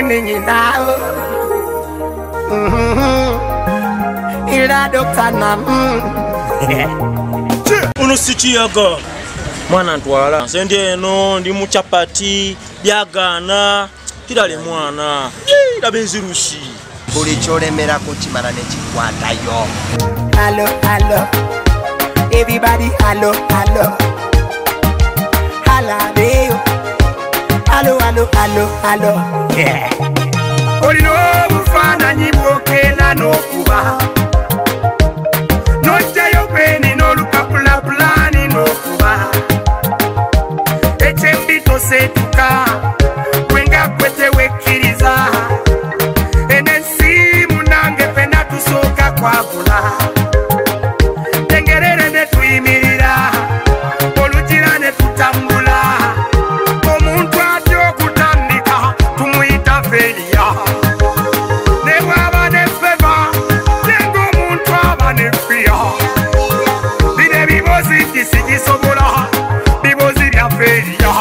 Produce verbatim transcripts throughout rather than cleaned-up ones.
nini nyina ila Doctor Nam uno sichiyaga mwana ntwala sende eno ndi mu chapati byagana kirale mwana ila benzirushi buli cholemera kuchimana nechikwatayo. Hello hello everybody hello hello hala deyo hello hello hello hello yeah olino bufananyi bwokena n'okuba n'ojjayo beni n'olupapula pulani n'okuba ekyembito seetuka gwenga gwe tewekkiriza enensimu nange fena tusooka kwagula tengerere ne tuyimirira olugira ne tutambula omuntu atya okutandika tumuyita feriya ne bw'aba ne feva nenga omuntu aba ne fiya bino ebibozi tisigisobola bibozi bya feriya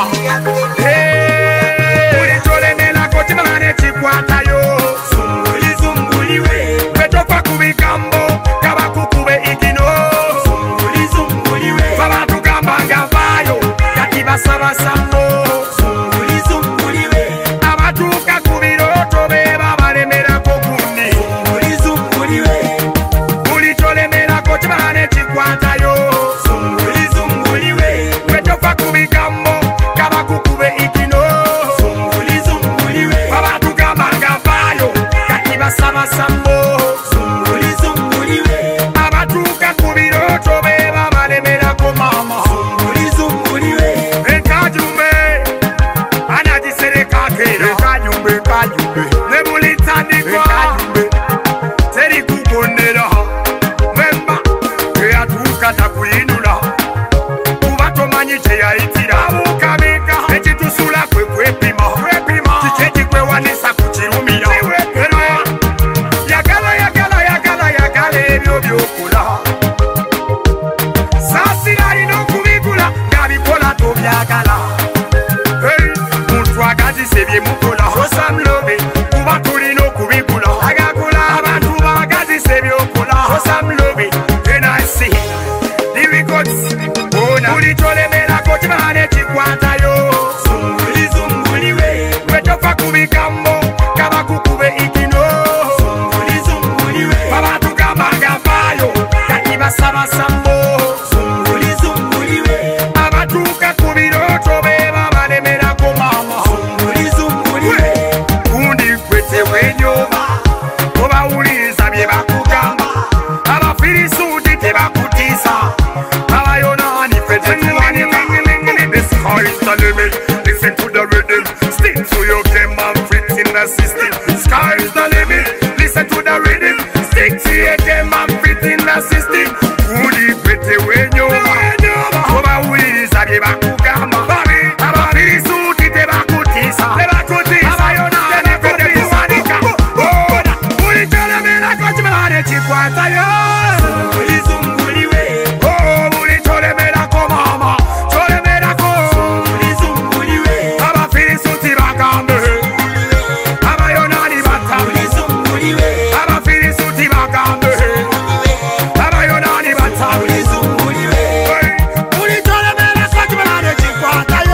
buli tolemerako kimala ne kikwatayo zungulizunguliwe betofa ku bigambo kabakukube igino zungulizunguliwe babatugamba nga vaayo kati basabasambo zungulizunguliwe abatuuka ku birooto beba balemerako kunni zungulizunguliwe buli tolemerako kimala ne kikwatayo zungulizunguliwe betofa ku bigambo kabakukube igino zungulizunguliwe babatugamba nga vaayo kati basabasambo zungulizunguliwe abatuuka ku birooto beba balemerako mama zungulizunguliwe ekajumbe anagisereka kera ekajumbe ekajumbe ne buli tandikwa ekajumbe teri kugondera memba eyatuuka takuyinula kuba tomanyi kyeyayitira abukabika ekitusula kwe kwepima kiki ekikwewanisa ku kirumira yagala yagala yagala yagala ebyo byokola saasira alina okubigula ng'abikola tobyagala muntu agazise byemukola osamlobe kuba tulina okubigula agagula abantu bagazise byokola osamlobe enasi diwigots bona buli tolemerako kimala ne kikwatayo zungulizunguliwe bwetofa ku bigambo kabakukube igino zungulizunguliwe babatugamba nga vaayo kati basabasambo zungulizunguliwe abatuuka ku birooto beba balemerako mama zungulizunguliwe gundi gwe tebwenyoba obawuliriza bye bakugamba abafirisuuti tebakutiisa abayonaani fe tetuwanika. The sky is the limit, listen to the rhythm, stick to your game and fit in the system. Sky is the limit, listen to the rhythm, stick to your game and fit in the system. Uli kwete wenyoba obawuliriza bye bakugamba abafirisuuti tebakutiisa abayonaani fe tetuwanika. Buli kyolemerako kimala ne kikwatayo zungulizunguliwe buli kyolemerako mama kyolemerako zungulizunguliwe abafirisuuti bagambe abayonaani bata abafirisuuti bagambe abayonaani bata buli kyolemerako kimala ne kikwatayo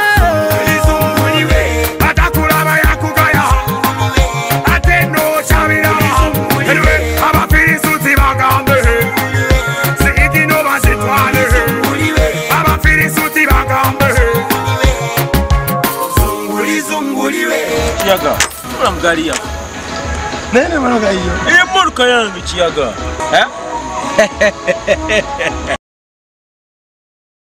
batakulaba yakugaya ate nokyabira abafirisuuti bagambe sigino bazitwale abafirisuuti bagambe zungulizunguliwe kiyaga ola mugaliya Nene manoga iyo emotoka yange kiyaga